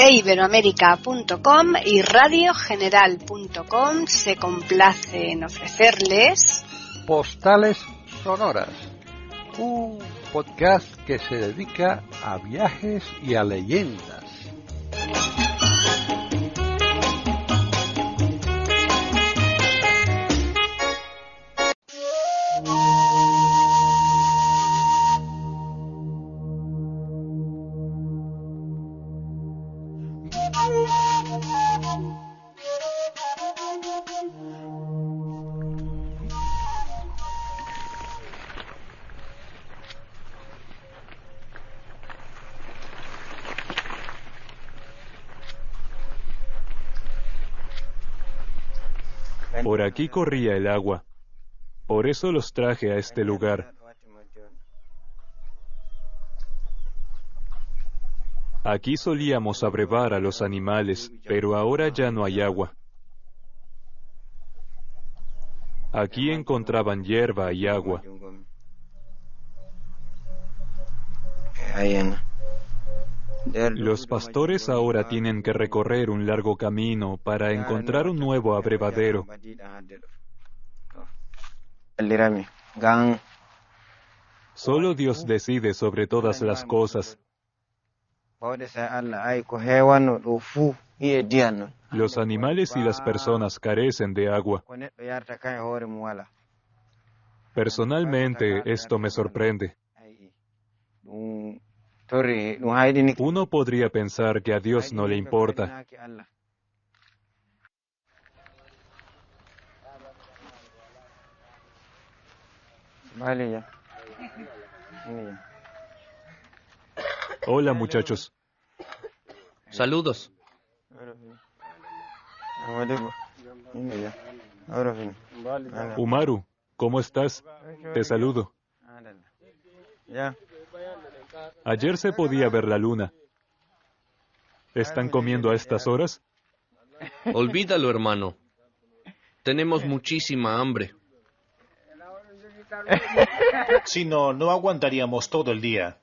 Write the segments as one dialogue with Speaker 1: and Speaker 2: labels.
Speaker 1: iberoamerica.com y radiogeneral.com se complace en ofrecerles
Speaker 2: Postales Sonoras, un podcast que se dedica a viajes y a leyendas.
Speaker 3: Por aquí corría el agua. Por eso los traje a este lugar. Aquí solíamos abrevar a los animales, pero ahora ya no hay agua. Aquí encontraban hierba y agua. Los pastores ahora tienen que recorrer un largo camino para encontrar un nuevo abrevadero. Solo Dios decide sobre todas las cosas. Los animales y las personas carecen de agua. Personalmente, esto me sorprende. Uno podría pensar que a Dios no le importa. Hola, muchachos.
Speaker 4: Saludos.
Speaker 3: Umaru, ¿cómo estás? Te saludo. Ayer se podía ver la luna. ¿Están comiendo a estas horas?
Speaker 4: Olvídalo, hermano. Tenemos muchísima hambre.
Speaker 5: Si no, no aguantaríamos todo el día.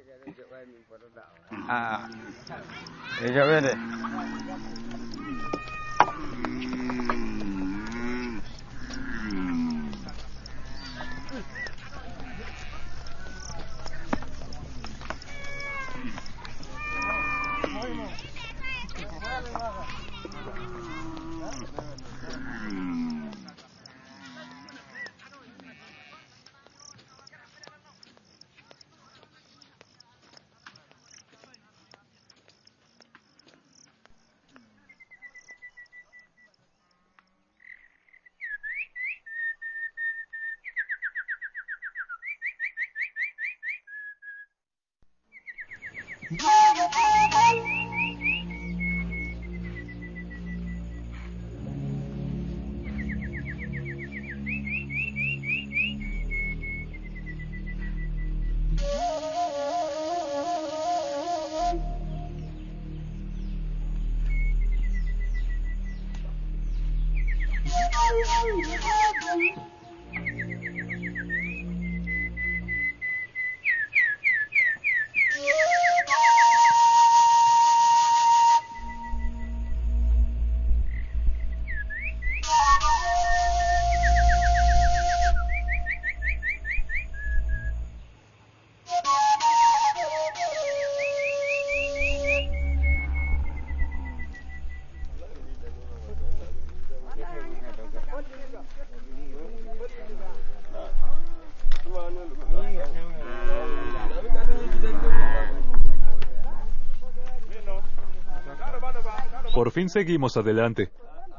Speaker 3: Por fin seguimos adelante.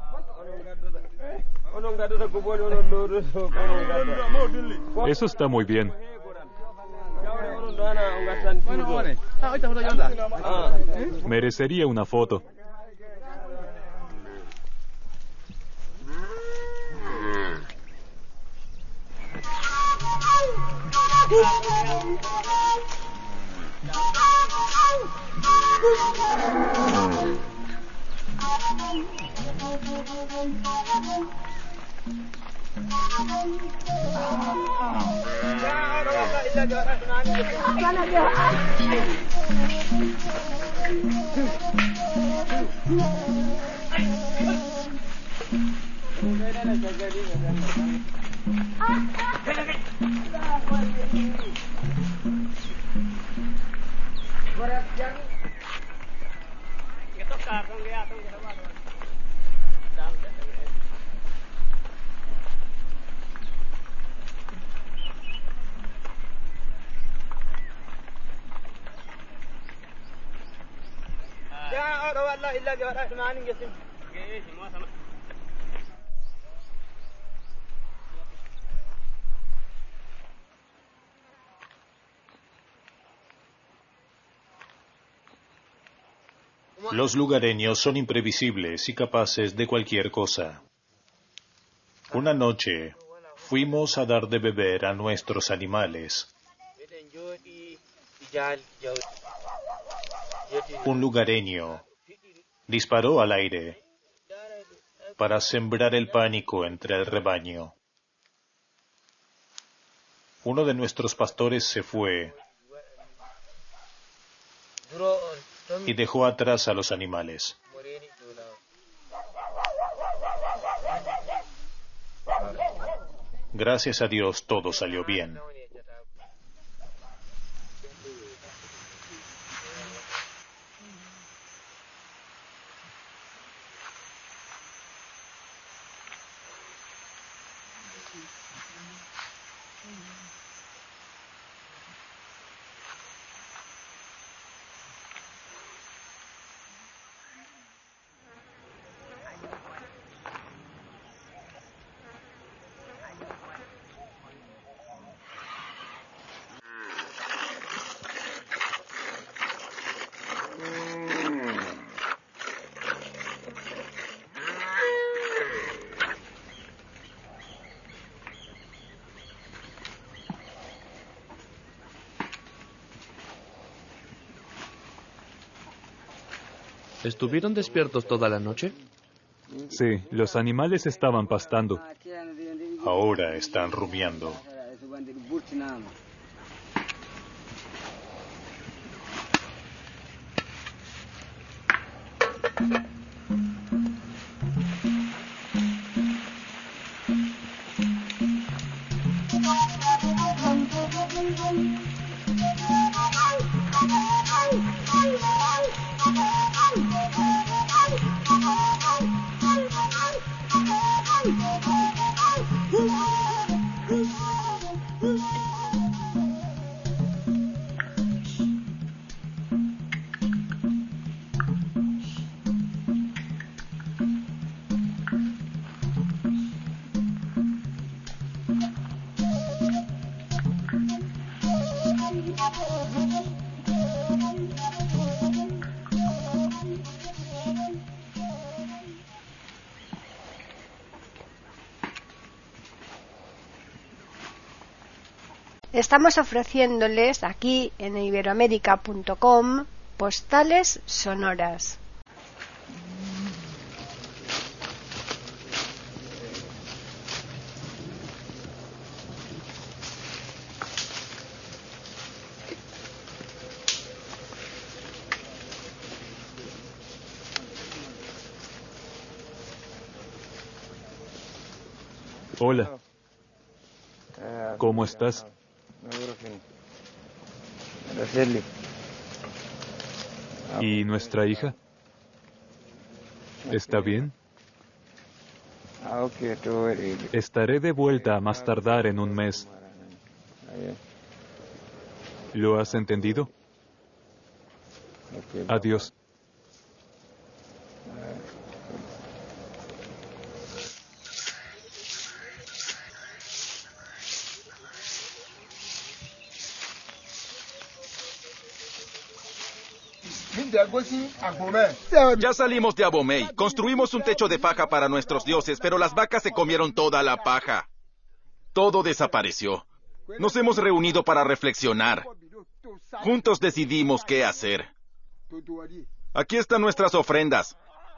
Speaker 3: Eso está muy bien. Merecería una foto.
Speaker 5: Los lugareños son imprevisibles y capaces de cualquier cosa. Una noche fuimos a dar de beber a nuestros animales. Un lugareño disparó al aire para sembrar el pánico entre el rebaño. Uno de nuestros pastores se fue y dejó atrás a los animales. Gracias a Dios todo salió bien.
Speaker 4: ¿Estuvieron despiertos toda la noche?
Speaker 3: Sí, los animales estaban pastando.
Speaker 5: Ahora están rumiando.
Speaker 1: Estamos ofreciéndoles aquí en iberoamerica.com postales sonoras.
Speaker 3: Hola. ¿Cómo estás? ¿Y nuestra hija? ¿Está bien? Estaré de vuelta a más tardar en un mes. ¿Lo has entendido? Adiós.
Speaker 6: Ya salimos de Abomey. Construimos un techo de paja para nuestros dioses, pero las vacas se comieron toda la paja. Todo desapareció. Nos hemos reunido para reflexionar. Juntos decidimos qué hacer. Aquí están nuestras ofrendas.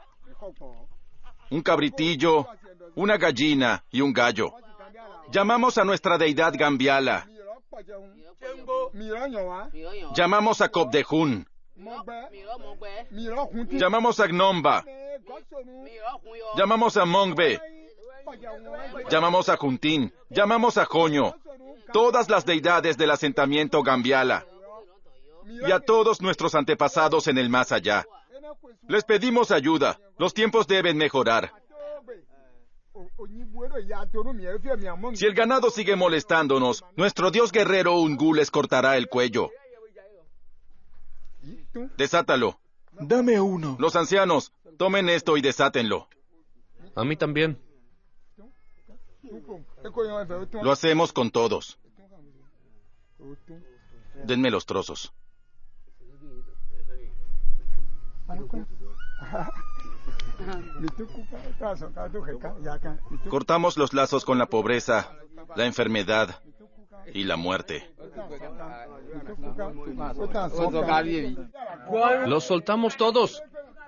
Speaker 6: Un cabritillo, una gallina y un gallo. Llamamos a nuestra deidad Gambiala. Llamamos a Cobdejún. Llamamos a Gnomba. Llamamos a Mongbe. Llamamos a Juntín. Llamamos a Joño. Todas las deidades del asentamiento Gambiala. Y a todos nuestros antepasados en el más allá. Les pedimos ayuda. Los tiempos deben mejorar. Si el ganado sigue molestándonos, nuestro dios guerrero Ungul les cortará el cuello. Desátalo.
Speaker 5: Dame uno.
Speaker 6: Los ancianos, tomen esto y desátenlo.
Speaker 4: A mí también.
Speaker 6: Lo hacemos con todos. Denme los trozos. Cortamos los lazos con la pobreza, la enfermedad y la muerte.
Speaker 4: Los soltamos todos.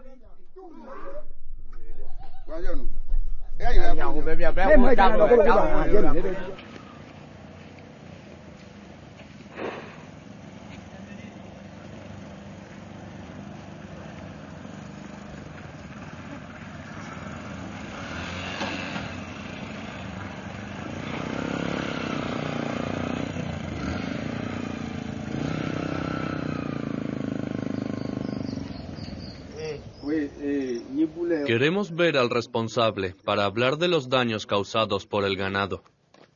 Speaker 4: Queremos ver al responsable para hablar de los daños causados por el ganado.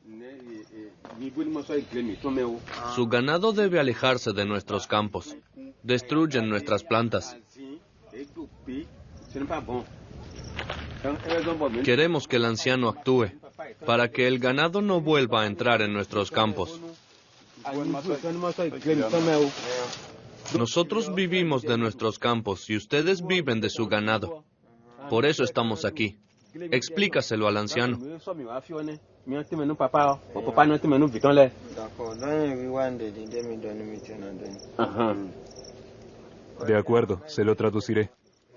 Speaker 4: Su ganado debe alejarse de nuestros campos. Destruyen nuestras plantas. Queremos que el anciano actúe para que el ganado no vuelva a entrar en nuestros campos. Nosotros vivimos de nuestros campos y ustedes viven de su ganado. Por eso estamos aquí. Explícaselo al anciano.
Speaker 3: De acuerdo, se lo traduciré.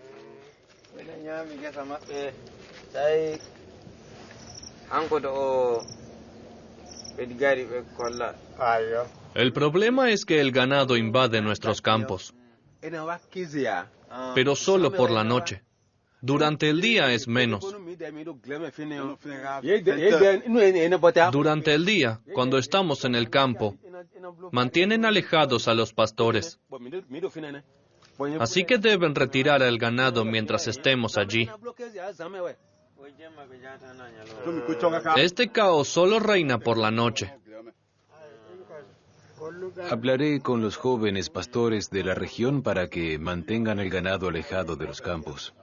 Speaker 4: El problema es que el ganado invade nuestros campos, pero solo por la noche. Durante el día es menos. Durante el día, cuando estamos en el campo, mantienen alejados a los pastores. Así que deben retirar el ganado mientras estemos allí. Este caos solo reina por la noche.
Speaker 7: Hablaré con los jóvenes pastores de la región para que mantengan el ganado alejado de los campos.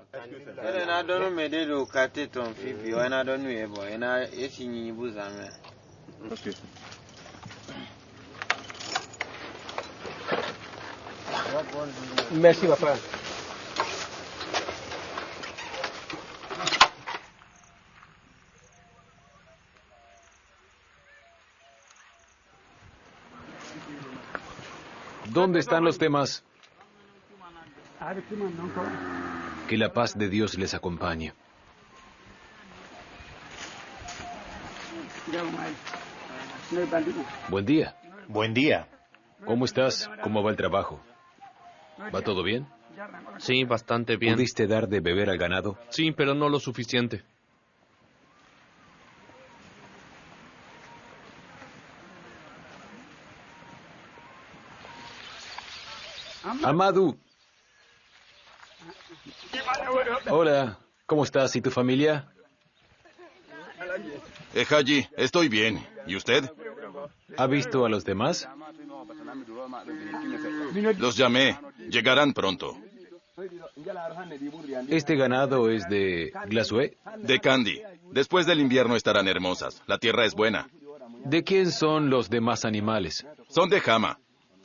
Speaker 8: Merci, papa.
Speaker 7: ¿Dónde están los demás? Que la paz de Dios les acompañe. Buen día.
Speaker 5: Buen día.
Speaker 7: ¿Cómo estás? ¿Cómo va el trabajo? ¿Va todo bien?
Speaker 4: Sí, bastante bien.
Speaker 7: ¿Pudiste dar de beber al ganado?
Speaker 4: Sí, pero no lo suficiente.
Speaker 7: Amadou. Hola, ¿cómo estás? ¿Y tu familia?
Speaker 6: Haji, estoy bien. ¿Y usted?
Speaker 7: ¿Ha visto a los demás?
Speaker 6: Los llamé. Llegarán pronto.
Speaker 7: ¿Este ganado es de Glasue?
Speaker 6: De Candy. Después del invierno estarán hermosas. La tierra es buena.
Speaker 7: ¿De quién son los demás animales?
Speaker 6: Son de Hama.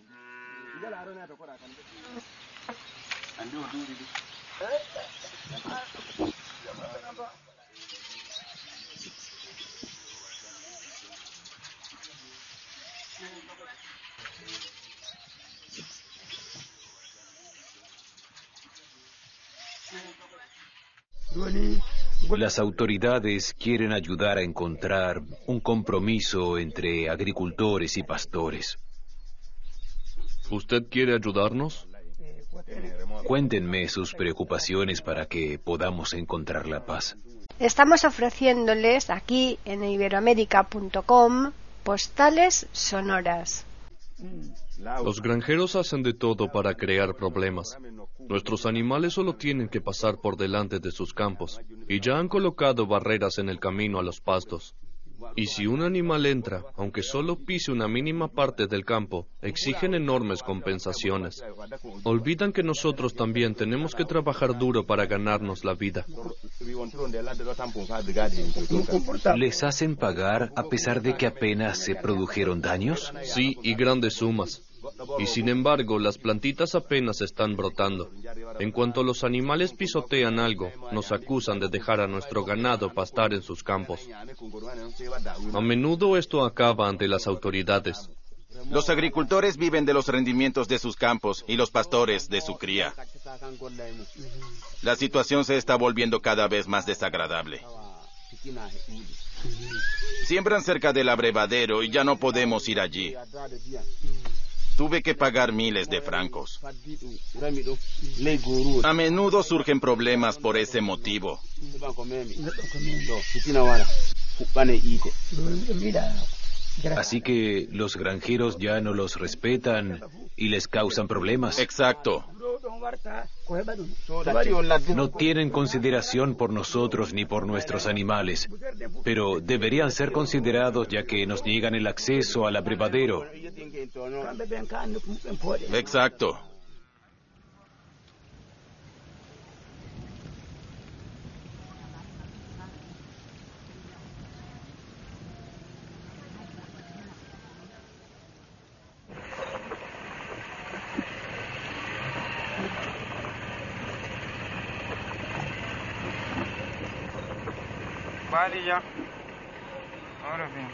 Speaker 7: Las autoridades quieren ayudar a encontrar un compromiso entre agricultores y pastores.
Speaker 4: ¿Usted quiere ayudarnos?
Speaker 7: Cuéntenme sus preocupaciones para que podamos encontrar la paz.
Speaker 1: Estamos ofreciéndoles aquí en iberoamerica.com postales sonoras.
Speaker 4: Los granjeros hacen de todo para crear problemas. Nuestros animales solo tienen que pasar por delante de sus campos y ya han colocado barreras en el camino a los pastos. Y si un animal entra, aunque solo pise una mínima parte del campo, exigen enormes compensaciones. Olvidan que nosotros también tenemos que trabajar duro para ganarnos la vida.
Speaker 7: ¿Les hacen pagar a pesar de que apenas se produjeron daños?
Speaker 4: Sí, y grandes sumas. Y sin embargo, las plantitas apenas están brotando. En cuanto los animales pisotean algo, nos acusan de dejar a nuestro ganado pastar en sus campos. A menudo esto acaba ante las autoridades.
Speaker 6: Los agricultores viven de los rendimientos de sus campos y los pastores de su cría. La situación se está volviendo cada vez más desagradable. Siembran cerca del abrevadero y ya no podemos ir allí. Tuve que pagar miles de francos. A menudo surgen problemas por ese motivo.
Speaker 7: Así que los granjeros ya no los respetan y les causan problemas.
Speaker 6: Exacto.
Speaker 7: No tienen consideración por nosotros ni por nuestros animales, pero deberían ser considerados ya que nos niegan el acceso al abrevadero.
Speaker 6: Exacto.
Speaker 8: Vale ya. Ahora bien.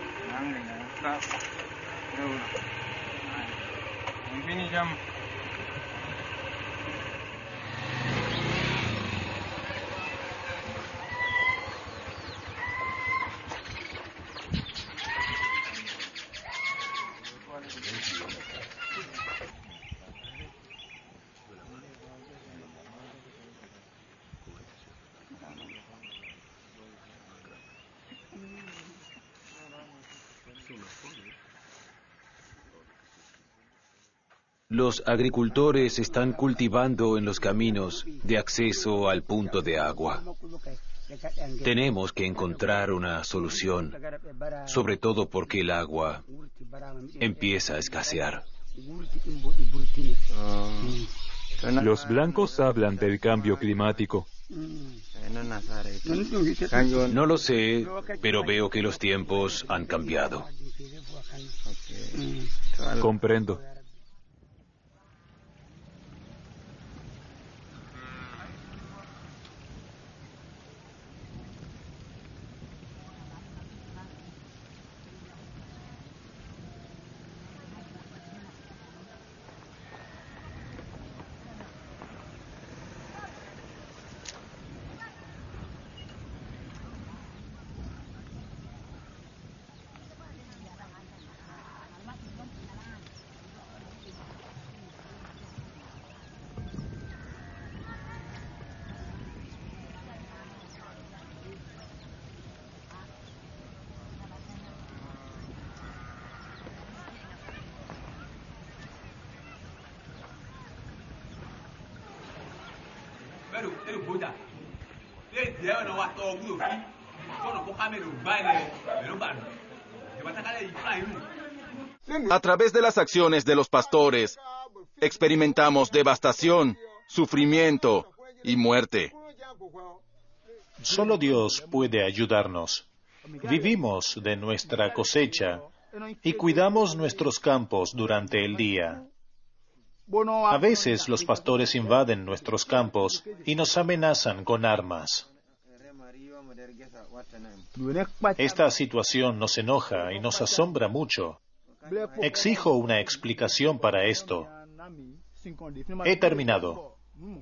Speaker 7: Los agricultores están cultivando en los caminos de acceso al punto de agua. Tenemos que encontrar una solución, sobre todo porque el agua empieza a escasear.
Speaker 3: Los blancos hablan del cambio climático.
Speaker 7: No lo sé, pero veo que los tiempos han cambiado.
Speaker 3: Comprendo.
Speaker 6: A través de las acciones de los pastores, experimentamos devastación, sufrimiento y muerte.
Speaker 5: Solo Dios puede ayudarnos. Vivimos de nuestra cosecha y cuidamos nuestros campos durante el día. A veces los pastores invaden nuestros campos y nos amenazan con armas. Esta situación nos enoja y nos asombra mucho. Exijo una explicación para esto. He terminado.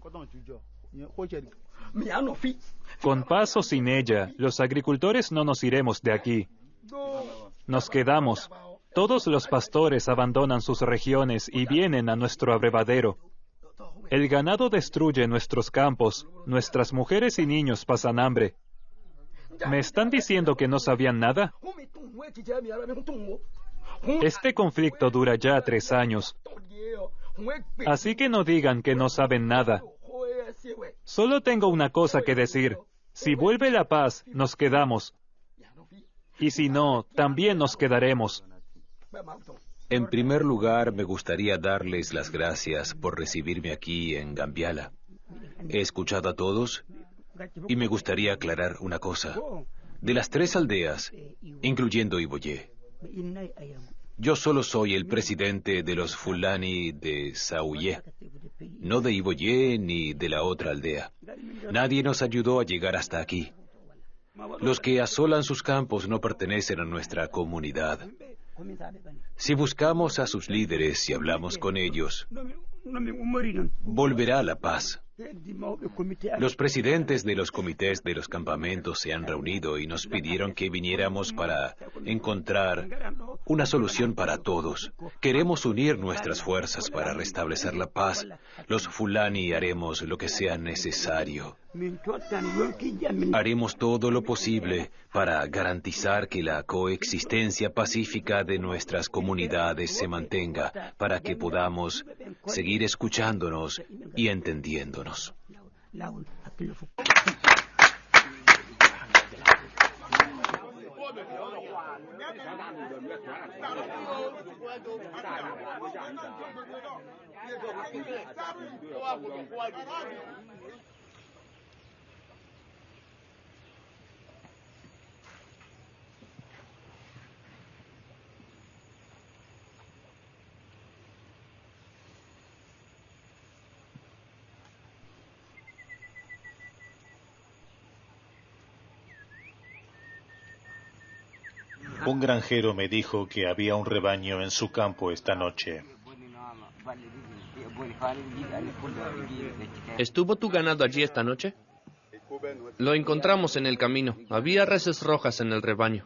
Speaker 3: Con paz o sin ella, los agricultores no nos iremos de aquí. Nos quedamos. Todos los pastores abandonan sus regiones y vienen a nuestro abrevadero. El ganado destruye nuestros campos, nuestras mujeres y niños pasan hambre. ¿Me están diciendo que no sabían nada? Este conflicto dura ya 3 años. Así que no digan que no saben nada. Solo tengo una cosa que decir. Si vuelve la paz, nos quedamos. Y si no, también nos quedaremos.
Speaker 7: En primer lugar, me gustaría darles las gracias por recibirme aquí en Gambiala. He escuchado a todos y me gustaría aclarar una cosa. De las 3 aldeas, incluyendo Iboyé, yo solo soy el presidente de los Fulani de Sauyé, no de Iboyé ni de la otra aldea. Nadie nos ayudó a llegar hasta aquí. Los que asolan sus campos no pertenecen a nuestra comunidad. Si buscamos a sus líderes y hablamos con ellos, volverá la paz. Los presidentes de los comités de los campamentos se han reunido y nos pidieron que viniéramos para encontrar una solución para todos. Queremos unir nuestras fuerzas para restablecer la paz. Los Fulani haremos lo que sea necesario. Haremos todo lo posible para garantizar que la coexistencia pacífica de nuestras comunidades se mantenga, para que podamos seguir escuchándonos y entendiéndonos.
Speaker 5: Un granjero me dijo que había un rebaño en su campo esta noche.
Speaker 4: ¿Estuvo tu ganado allí esta noche? Lo encontramos en el camino. Había reses rojas en el rebaño.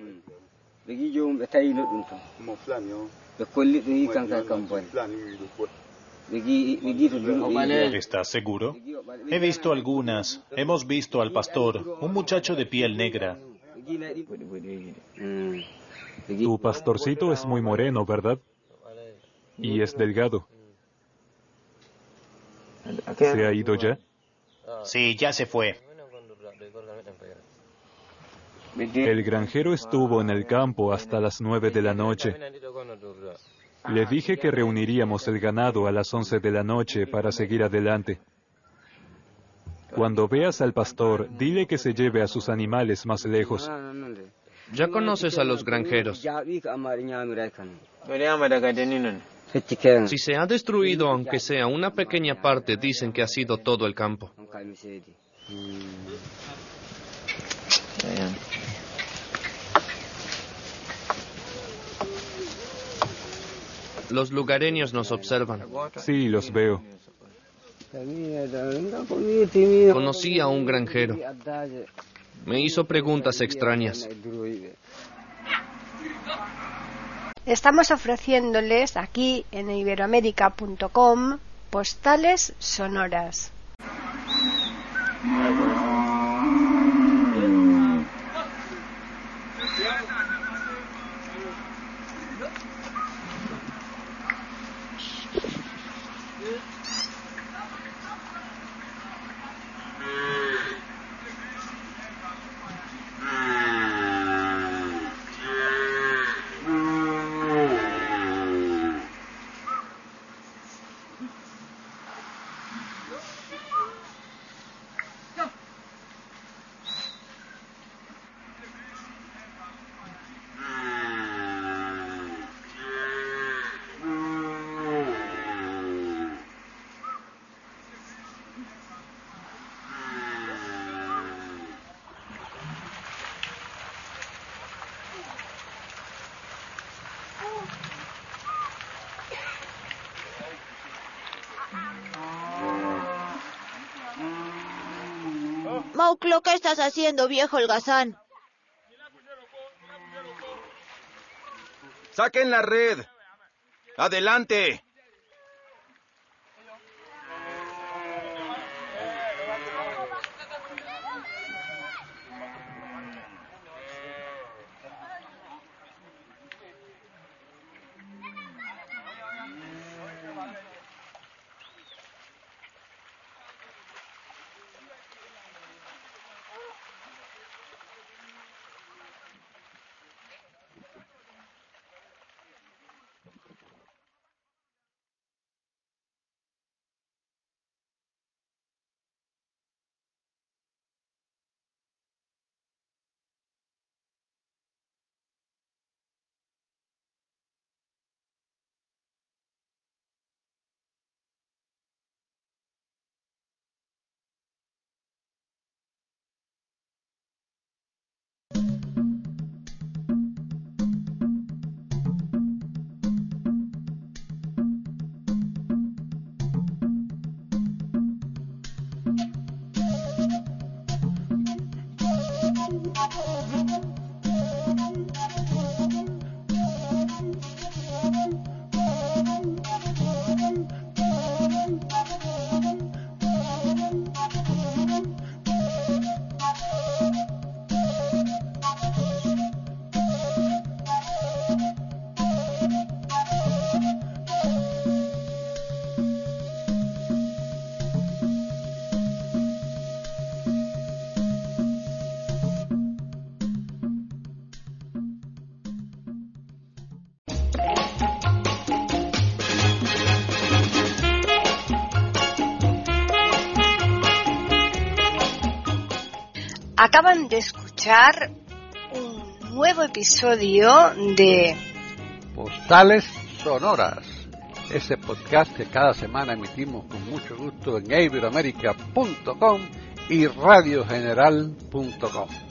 Speaker 5: ¿Estás seguro? He visto algunas. Hemos visto al pastor, un muchacho de piel negra.
Speaker 3: Tu pastorcito es muy moreno, ¿verdad? Y es delgado. ¿Se ha ido ya?
Speaker 5: Sí, ya se fue.
Speaker 3: El granjero estuvo en el campo hasta las 9 de la noche. Le dije que reuniríamos el ganado a las 11 de la noche para seguir adelante. Cuando veas al pastor, dile que se lleve a sus animales más lejos.
Speaker 4: Ya conoces a los granjeros. Si se ha destruido, aunque sea una pequeña parte, dicen que ha sido todo el campo. Los lugareños nos observan.
Speaker 3: Sí, los veo.
Speaker 4: Conocí a un granjero. Me hizo preguntas extrañas.
Speaker 1: Estamos ofreciéndoles aquí en iberoamerica.com postales sonoras.
Speaker 9: Mauclo, ¿qué estás haciendo, viejo holgazán?
Speaker 6: ¡Saquen la red! ¡Adelante!
Speaker 1: Acaban de escuchar un nuevo episodio de
Speaker 2: Postales Sonoras, ese podcast que cada semana emitimos con mucho gusto en iberoamerica.com y radiogeneral.com.